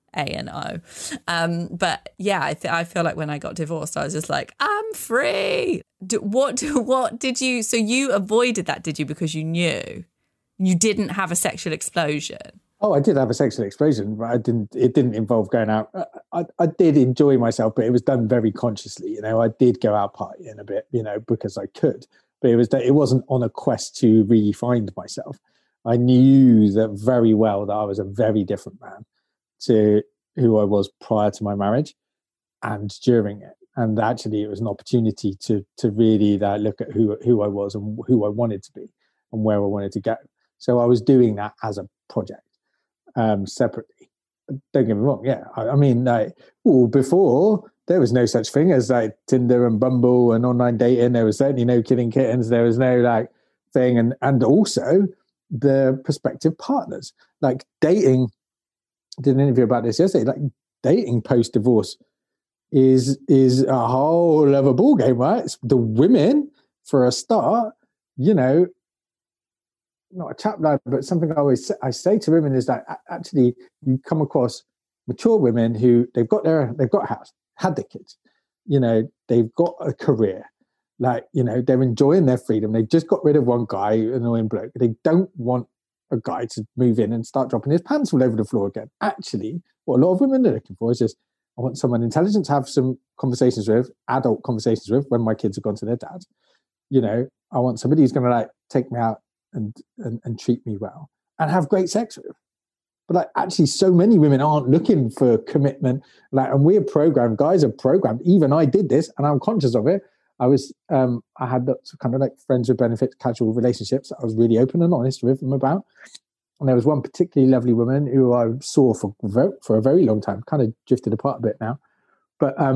A and O. But yeah, I feel like when I got divorced, I was just like, I'm free. What did you, so you avoided that, did you? Because you knew you didn't have a sexual explosion. Oh, I did have a sexual explosion, but it didn't involve going out. I did enjoy myself, but it was done very consciously. You know, I did go out partying a bit, you know, because I could, but it wasn't on a quest to really find myself. I knew that very well that I was a very different man to who I was prior to my marriage and during it. And actually it was an opportunity to really look at who I was and who I wanted to be and where I wanted to go. So I was doing that as a project. Separately. Don't get me wrong. Yeah, I mean, before there was no such thing as like Tinder and Bumble and online dating. There was certainly no Killing Kittens. There was no like thing, and also the prospective partners. Like dating. I did an interview about this yesterday. Like dating post divorce is a whole other ball game, right? It's the women, for a start, you know. Not a chap line, but something I say to women is that actually you come across mature women who they've got a house, had their kids, you know, they've got a career, like, you know, they're enjoying their freedom. They've just got rid of one guy, an annoying bloke. They don't want a guy to move in and start dropping his pants all over the floor again. Actually, what a lot of women are looking for is just, I want someone intelligent to have some conversations with, adult conversations with when my kids have gone to their dad. You know, I want somebody who's going to like take me out and treat me well and have great sex with. But like actually so many women aren't looking for commitment. Like, and we're programmed, guys are programmed. Even I did this and I'm conscious of it. I had lots of kind of like friends with benefits, casual relationships that I was really open and honest with them about. And there was one particularly lovely woman who I saw for a very long time, kind of drifted apart a bit now. But I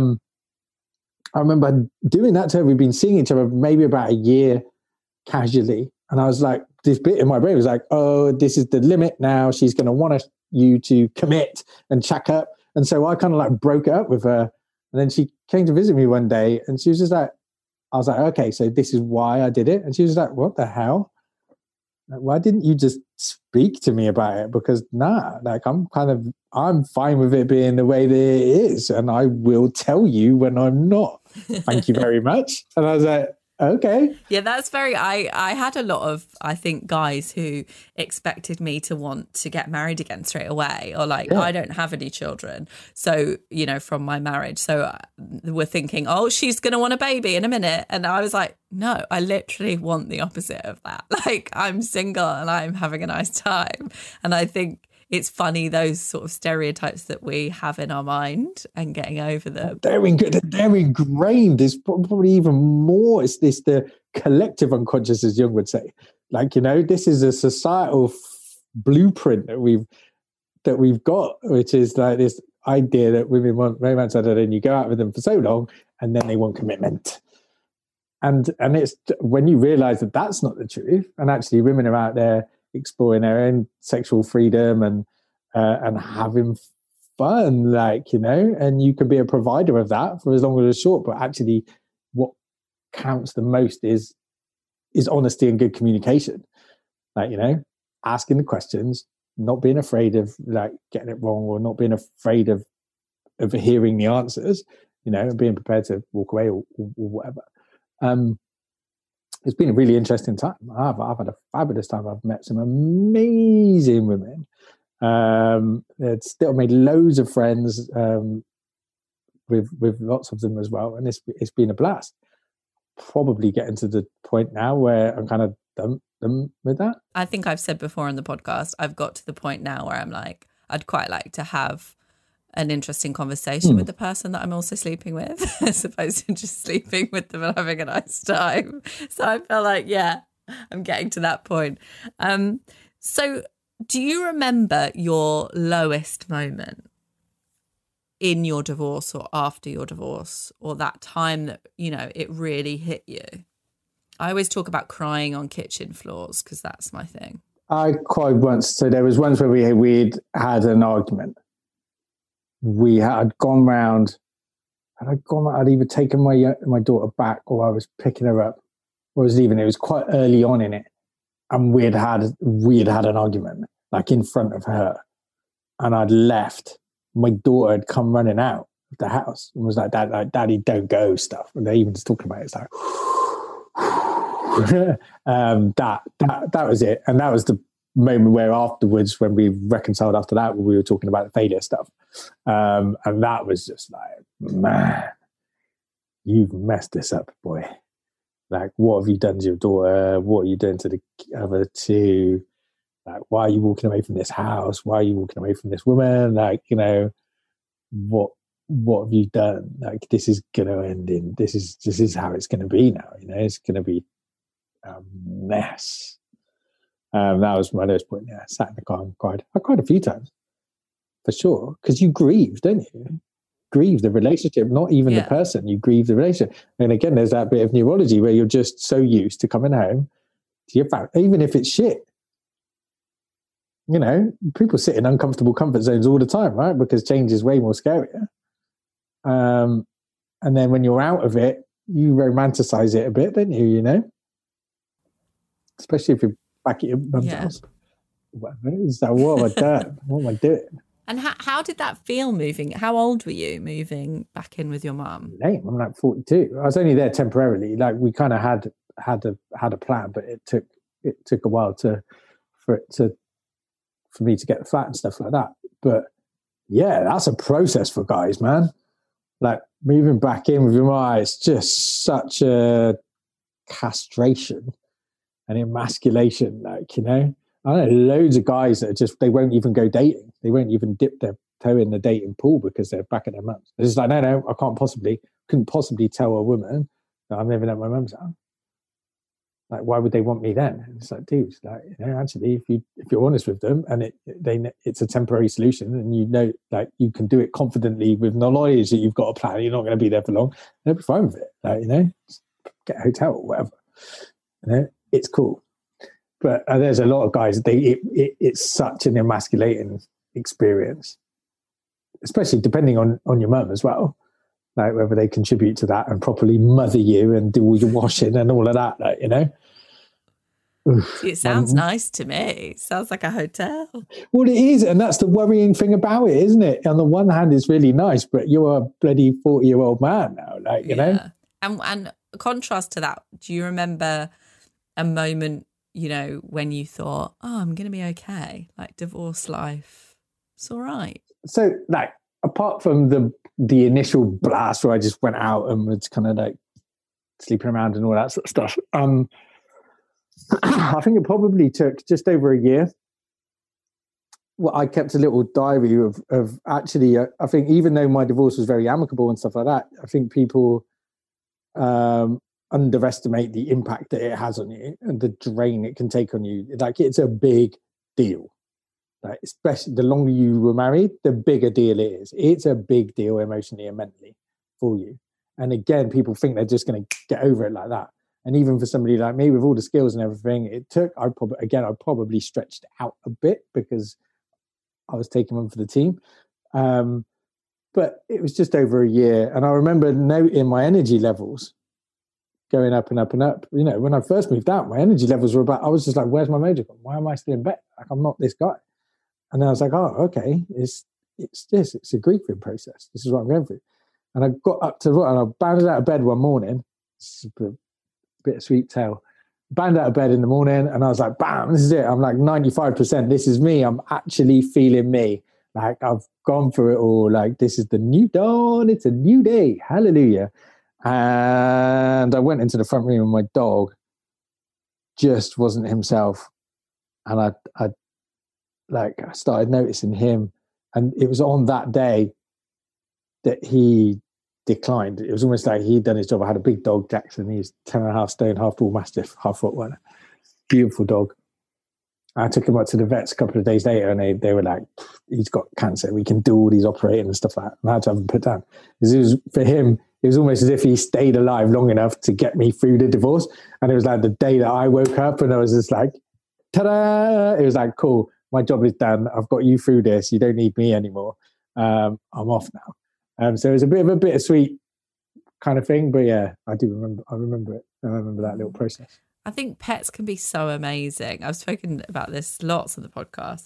remember doing that to her. We've been seeing each other maybe about a year casually. And I was like, this bit in my brain was like, oh, this is the limit now. She's going to want you to commit and check up. And so I kind of like broke it up with her. And then she came to visit me one day and she was just like, I was like, okay, so this is why I did it. And she was like, what the hell? Like, why didn't you just speak to me about it? Because I'm fine with it being the way that it is. And I will tell you when I'm not. Thank you very much. And I was like, okay. Yeah, that's very, I had a lot of, I think, guys who expected me to want to get married again straight away, or like, I don't have any children. So, you know, from my marriage. So we're thinking, oh, she's going to want a baby in a minute. And I was like, no, I literally want the opposite of that. Like, I'm single and I'm having a nice time. And I think it's funny, those sort of stereotypes that we have in our mind and getting over them. They're ingrained. There's probably even more. It's this, the collective unconscious, as Jung would say. Like, you know, this is a societal blueprint that we've got, which is like this idea that women want romance, and you go out with them for so long and then they want commitment. And it's when you realize that that's not the truth, and actually women are out there exploring their own sexual freedom and having fun, like, you know, and you can be a provider of that for as long as it's short. But actually, what counts the most is honesty and good communication. Like, you know, asking the questions, not being afraid of like getting it wrong, or not being afraid of hearing the answers, you know, and being prepared to walk away or whatever. It's been a really interesting time. I've had a fabulous time. I've met some amazing women. It's still made loads of friends with lots of them as well, and it's been a blast. Probably getting to the point now where I'm kind of done with that. I think I've said before on the podcast, I've got to the point now where I'm like, I'd quite like to have an interesting conversation with the person that I'm also sleeping with, as opposed to just sleeping with them and having a nice time. So I feel like, yeah, I'm getting to that point. So do you remember your lowest moment in your divorce or after your divorce, or that time that, you know, it really hit you? I always talk about crying on kitchen floors because that's my thing. I cried once. So there was once where we'd had an argument. We had gone round. I'd either taken my daughter back, or I was picking her up. Or it was quite early on in it, and we had had an argument like in front of her, and I'd left, my daughter had come running out of the house and was like, Daddy, don't go stuff. And they even just talking about it. It's like, that was it. And that was the moment where afterwards, when we reconciled after that, we were talking about the failure stuff. And that was just like, man, you've messed this up, boy. Like, what have you done to your daughter? What are you doing to the other two? Like, why are you walking away from this house? Why are you walking away from this woman? Like, you know, what have you done? Like, this is going to end in, this is how it's going to be now. You know, it's going to be a mess. That was my lowest point. Yeah, I sat in the car and cried. I cried a few times, for sure, because you grieve, don't you? Grieve the relationship, not even the person. You grieve the relationship. And again, there's that bit of neurology where you're just so used to coming home to your family, even if it's shit. You know, people sit in uncomfortable comfort zones all the time, right? Because change is way more scarier. And then when you're out of it, you romanticize it a bit, don't you? You know, especially if you're back at your mum's house. It's like, what have I done? What am I doing? And how did that feel moving? How old were you moving back in with your mum? I'm like 42. I was only there temporarily. Like, we kind of had a plan, but it took a while for me to get the flat and stuff like that. But yeah, that's a process for guys, man. Like, moving back in with your mum, it's just such a castration and emasculation. Like, you know, I know loads of guys that they won't even go dating. They won't even dip their toe in the dating pool because they're back at their mum's. It's just like, no, I couldn't possibly tell a woman that I'm living at my mum's house. Like, why would they want me then? And it's like, dude, like, you know, actually, if you're honest with them and it's a temporary solution, and you know, like, you can do it confidently with knowledge that you've got a plan, you're not going to be there for long, they'll be fine with it. Like, you know, just get a hotel or whatever. You know, it's cool. But there's a lot of guys, it's such an emasculating experience, especially depending on your mum as well. Like, whether they contribute to that and properly mother you and do all your washing and all of that, like, you know. See, it sounds nice to me. It sounds like a hotel. Well, it is, and that's the worrying thing about it, isn't it? On the one hand, it's really nice, but you're a bloody 40-year-old man now, like, you know. And contrast to that, do you remember a moment, you know, when you thought, oh, I'm going to be okay, like, divorce life, it's all right? So, like, apart from the initial blast where I just went out and was kind of like sleeping around and all that sort of stuff, I think it probably took just over a year. Well, I kept a little diary of actually, I think even though my divorce was very amicable and stuff like that, I think people underestimate the impact that it has on you and the drain it can take on you. Like, it's a big deal. Like, especially the longer you were married, the bigger deal it is. It's a big deal emotionally and mentally for you. And again, people think they're just going to get over it like that. And even for somebody like me with all the skills and everything, it took, I probably stretched out a bit because I was taking one for the team. But it was just over a year. And I remember noting my energy levels going up and up and up. You know, when I first moved out, my energy levels were I was just like, where's my mojo? Why am I still in bed? Like, I'm not this guy. And then I was like, oh, okay, it's a grieving process. This is what I'm going through. And I got up to and I bounded out of bed one morning. It's a bit of sweet tale. Bounded out of bed in the morning and I was like, bam, this is it. I'm like 95%. This is me. I'm actually feeling me. Like, I've gone through it all. Like, this is the new dawn. It's a new day. Hallelujah. And I went into the front room and my dog just wasn't himself. And I started noticing him. And it was on that day that he declined. It was almost like he'd done his job. I had a big dog, Jackson. He's 10.5 stone, half bull mastiff, half Rottweiler. Beautiful dog. I took him up to the vets a couple of days later and they were like, he's got cancer. We can do all these operating and stuff like that. And I had to have him put down. Because it was, for him, it was almost as if he stayed alive long enough to get me through the divorce. And it was like the day that I woke up and I was just like, ta-da! It was like, cool, my job is done. I've got you through this. You don't need me anymore. I'm off now. So it was a bit of a bittersweet kind of thing. But yeah, I remember it. I remember that little process. I think pets can be so amazing. I've spoken about this lots on the podcast,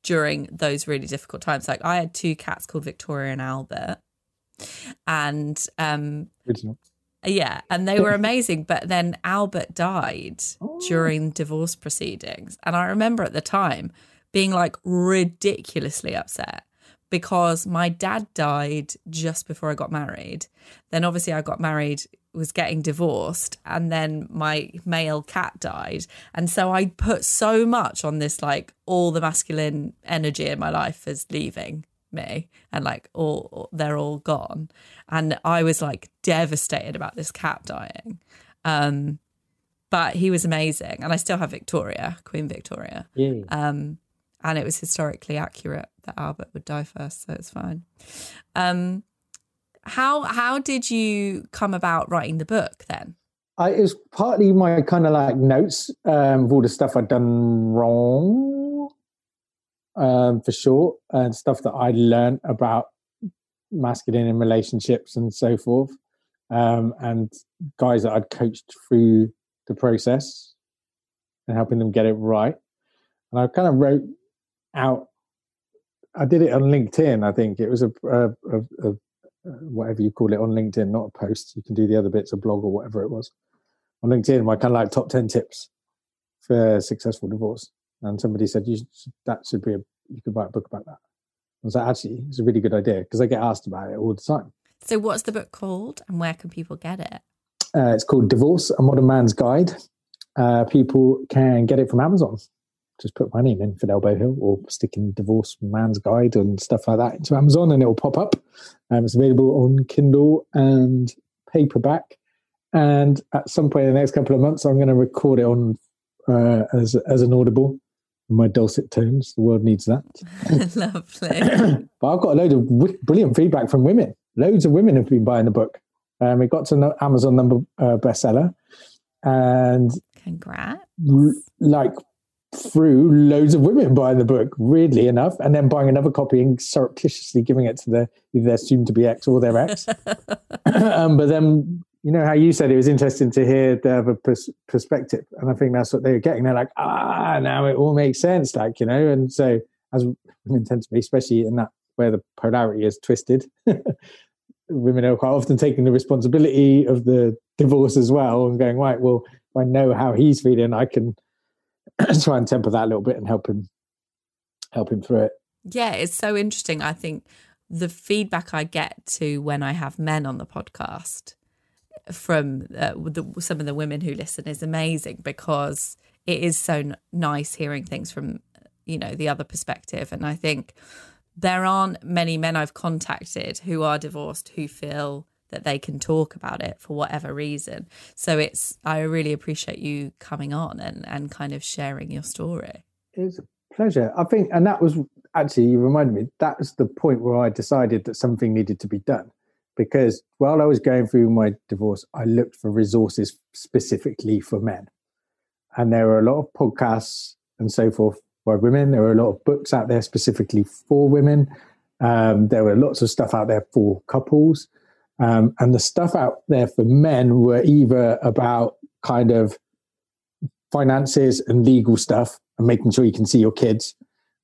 during those really difficult times. Like I had 2 cats called Victoria and Albert, and Original. yeah, and they were amazing. But then Albert died during divorce proceedings, and I remember at the time being like ridiculously upset because my dad died just before I got married. Then obviously I got married, was getting divorced, and then my male cat died. And so I put so much on this, like all the masculine energy in my life is leaving me, and like they're all gone. And I was like devastated about this cat dying. But he was amazing. And I still have Victoria, Queen Victoria. Yeah. And it was historically accurate that Albert would die first, so it's fine. How did you come about writing the book then? It was partly my kind of like notes of all the stuff I'd done wrong, for sure, and stuff that I learned about masculine in relationships and so forth, and guys that I'd coached through the process and helping them get it right. And I kind of wrote out, I did it on LinkedIn. I think it was a whatever you call it on LinkedIn, not a post. You can do the other bits, a blog or whatever it was. On LinkedIn, my kind of like top 10 tips for successful divorce. And somebody said, you could write a book about that. I was like, actually, it's a really good idea because I get asked about it all the time. So what's the book called and where can people get it? It's called Divorce, A Modern Man's Guide. People can get it from Amazon. Just put my name in, Fidel Bohill, or stick in Divorce Man's Guide and stuff like that into Amazon and it will pop up. It's available on Kindle and paperback. And at some point in the next couple of months, I'm going to record it on as an Audible in my dulcet tones. The world needs that. Lovely. But I've got a load of brilliant feedback from women. Loads of women have been buying the book. It got to Amazon number bestseller. And congrats. Like through loads of women buying the book, weirdly enough, and then buying another copy and surreptitiously giving it to their soon-to-be ex or their ex. But then, you know how you said it was interesting to hear the other perspective, and I think that's what they were getting. They're like, now it all makes sense, like, you know. And so, as women tend to be, especially in that where the polarity is twisted, women are quite often taking the responsibility of the divorce as well and going, right, well, if I know how he's feeling, I can try and temper that a little bit and help him through it. Yeah, it's so interesting. I think the feedback I get to when I have men on the podcast from some of the women who listen is amazing because it is so nice hearing things from, you know, the other perspective. And I think there aren't many men I've contacted who are divorced who feel that they can talk about it for whatever reason. So I really appreciate you coming on and kind of sharing your story. It's a pleasure. I think, and that was actually, you reminded me, that was the point where I decided that something needed to be done. Because while I was going through my divorce, I looked for resources specifically for men. And there were a lot of podcasts and so forth for women. There were a lot of books out there specifically for women. There were lots of stuff out there for couples. And the stuff out there for men were either about kind of finances and legal stuff and making sure you can see your kids.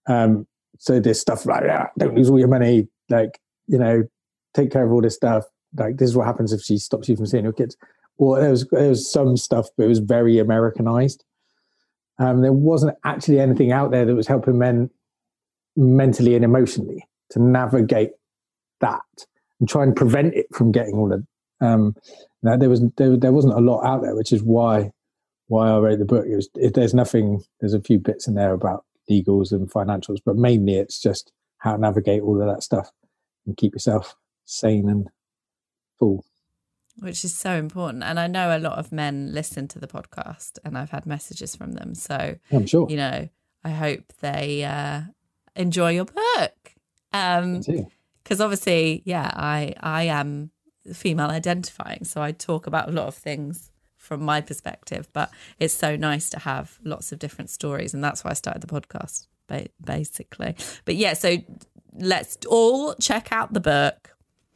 So there's stuff like, don't lose all your money, like, you know, take care of all this stuff. Like, this is what happens if she stops you from seeing your kids. Or there was some stuff, but it was very Americanized. There wasn't actually anything out there that was helping men mentally and emotionally to navigate that and try and prevent it from getting all of. There wasn't a lot out there, which is why I wrote the book. There's a few bits in there about legals and financials, but mainly it's just how to navigate all of that stuff and keep yourself sane and full. Which is so important. And I know a lot of men listen to the podcast and I've had messages from them. So I'm sure, you know, I hope they enjoy your book. Because obviously, yeah, I am female identifying. So I talk about a lot of things from my perspective, but it's so nice to have lots of different stories. And that's why I started the podcast, basically. But yeah, so let's all check out the book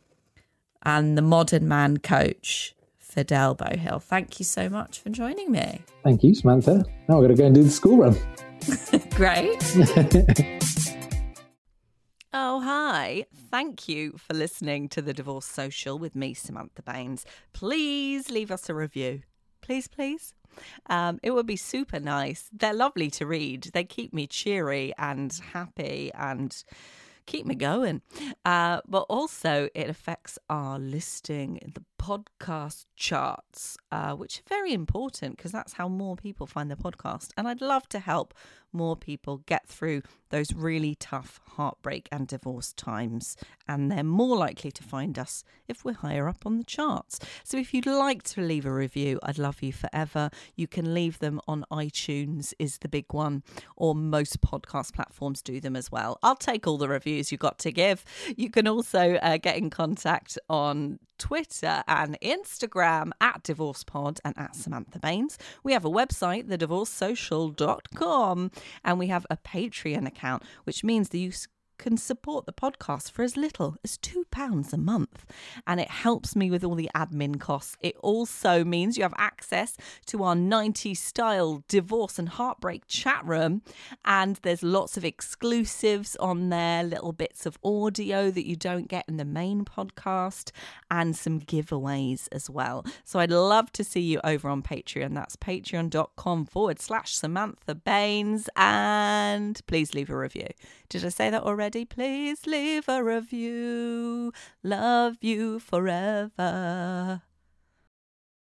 and the Modern Man coach, Fidel Bohill. Thank you so much for joining me. Thank you, Samantha. Now I've got to go and do the school run. Great. Oh, hi. Thank you for listening to The Divorce Social with me, Samantha Baines. Please leave us a review. Please, please. It would be super nice. They're lovely to read. They keep me cheery and happy and keep me going. But also it affects our listing in the podcast charts, which are very important because that's how more people find the podcast. And I'd love to help more people get through those really tough heartbreak and divorce times. And they're more likely to find us if we're higher up on the charts. So if you'd like to leave a review, I'd love you forever. You can leave them on iTunes is the big one, or most podcast platforms do them as well. I'll take all the reviews you've got to give. You can also get in contact on Twitter and Instagram at DivorcePod and at Samantha Baines. We have a website, thedivorcesocial.com, and we have a Patreon account, which means that you can support the podcast for as little as £2 a month, and it helps me with all the admin costs. It also means you have access to our 90s style divorce and heartbreak chat room, and there's lots of exclusives on there, little bits of audio that you don't get in the main podcast, and some giveaways as well. So I'd love to see you over on Patreon. That's patreon.com/Samantha Baines, and please leave a review. Did I say that already? Please leave a review. Love you forever.